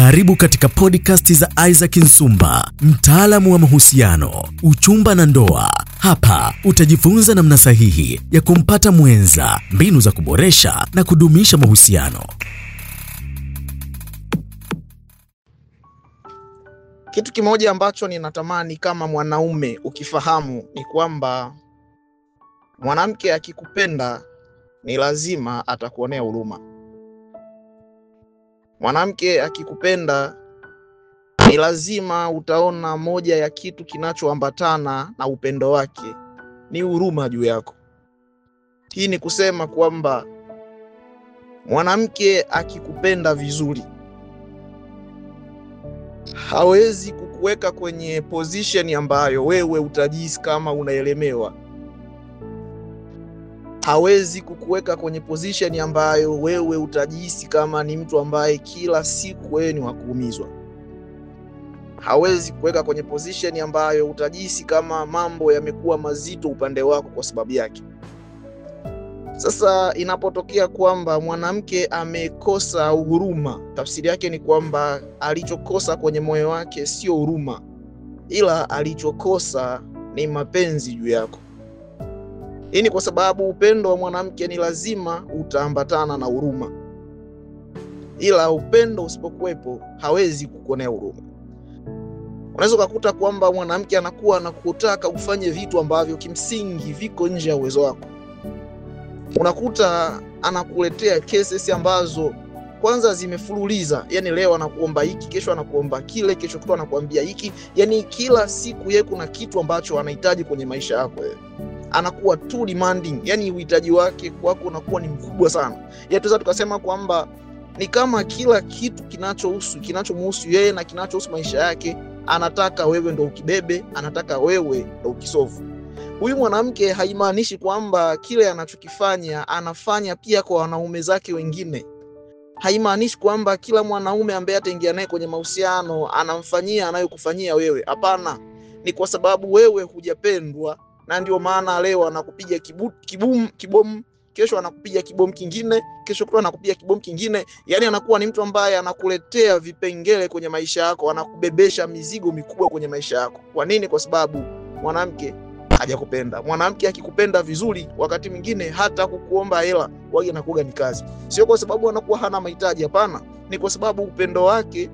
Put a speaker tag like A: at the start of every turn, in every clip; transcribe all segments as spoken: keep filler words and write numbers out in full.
A: Karibu katika podcast za Isaac Nsumba, mtaalamu wa mahusiano, uchumba na ndoa. Hapa utajifunza namna sahihi ya kumpata mwenza, mbinu za kuboresha na kudumisha mahusiano.
B: Kitu kimoja ambacho ninatamani kama mwanaume ukifahamu ni kwamba mwanamke akikupenda ni lazima atakuonea huruma. Mwanamke akikupenda ni lazima utaona moja ya kitu kinachoambatana na upendo wake ni huruma juu yako. Hii ni kusema kwamba mwanamke akikupenda vizuri hawezi kukuweka kwenye position ambayo wewe utajisi kama unaelemewa. Hawezi kukuweka kwenye position ambayo wewe utajisi kama ni mtu ambaye kila siku wewe ni wa kuumizwa. Hawezi kuweka kwenye position ambayo utajisi kama mambo yamekuwa mazito upande wako kwa sababu yake. Sasa inapotokea kwamba mwanamke amekosa huruma, tafsiri yake ni kwamba alichokosa kwenye moyo wake sio huruma, ila alichokosa ni mapenzi juu yako. Hii ni kwa sababu upendo wa mwanamke ni lazima utaambatana na huruma. Ila upendo usipokuwepo hawezi kukuonea huruma. Unaweza kukuta kwamba mwanamke anakuwa anakutaka ufanye vitu ambavyo kimsingi viko nje ya uwezo wako. Unakuta anakuletea cases ambazo kwanza zimefululiza, yani leo anakuomba hiki, kesho anakuomba kile, kesho kutwa anakuambia hiki, yani kila siku yeye kuna kitu ambacho anahitaji kwenye maisha yako wewe. Anakuwa too demanding, yani uhitaji wake kwako unakuwa ni mkubwa sana. Ya tuweza tukasema kwamba ni kama kila kitu kinachohusu kinachomhusu yeye na kinachohusu maisha yake anataka wewe ndo ukibebe, anataka wewe ndo ukisofu. Huyu mwanamke haimaanishi kwamba kile anachokifanya anafanya pia kwa wanaume zake wengine. Haimaanishi kwamba kila mwanaume ambaye ataingia naye kwenye mahusiano anamfanyia anayokufanyia wewe. Hapana, ni kwa sababu wewe hujapendwa na ndio maana leo anakupiga kibu, kibum kibom, kesho anakupiga kibom kingine, kesho kutwa anakupiga kibom kingine. Yani anakuwa ni mtu ambaye anakuletea vipengele kwenye maisha yako, anakubebesha mizigo mikubwa kwenye maisha yako. Kwa nini? Kwa sababu mwanamke hajakupenda. Mwanamke akikupenda vizuri, wakati mwingine hata kukuomba hela wage anakuga ni kazi. Sio kwa sababu anakuwa hana mahitaji, hapana. Ni kwa sababu upendo wake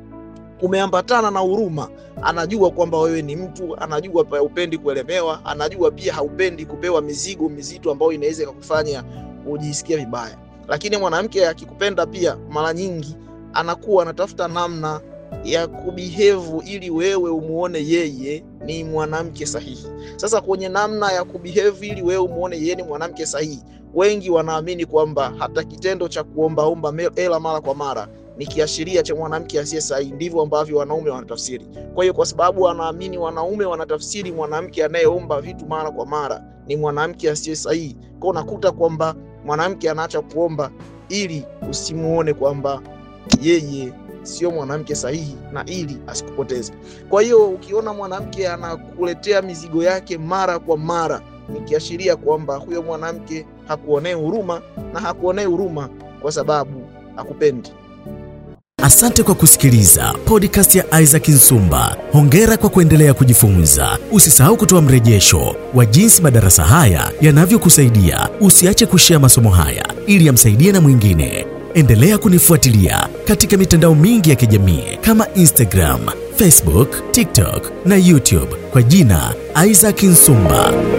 B: umeambatana na huruma. Anajua kwamba wewe ni mtu, anajua pia upendi kuelemewa, anajua pia haupendi kupewa mizigo mizito ambayo inaweza kukufanya ujisikie vibaya. Lakini mwanamke akikupenda pia mara nyingi anakuwa anatafuta namna ya kubehave ili wewe umuone yeye ni mwanamke sahihi. Sasa kwenye namna ya kubehave ili wewe umuone yeye ni mwanamke sahihi, wengi wanaamini kwamba hata kitendo cha kuomba omba hela mara kwa mara ni kiashiria cha mwanamke asiye sahihi. Ndivyo ambavyo wanaume wanatafsiri. Kwa hiyo kwa sababu wanaamini, wanaume wanatafsiri mwanamke anayeomba vitu mara kwa mara ni mwanamke asiye sahihi. Kwa unakuta kwamba mwanamke anaacha kuomba ili usimuone kwamba yeye sio mwanamke sahihi na ili asikupoteze. Kwa hiyo ukiona mwanamke anakuletea mizigo yake mara kwa mara, ni kiashiria kwamba huyo mwanamke hakuonee huruma, na hakuonee huruma kwa sababu hakupendi.
A: Asante kwa kusikiliza podcast ya Isaac Nsumba. Hongera kwa kuendelea kujifunza. Usisahau kutoa mrejesho wa jinsi madarasa haya yanavyokusaidia. Usiache kushare masomo haya ili yamsaidie na mwingine. Endelea kunifuatilia katika mitandao mingi ya kijamii kama Instagram, Facebook, TikTok na YouTube kwa jina Isaac Nsumba.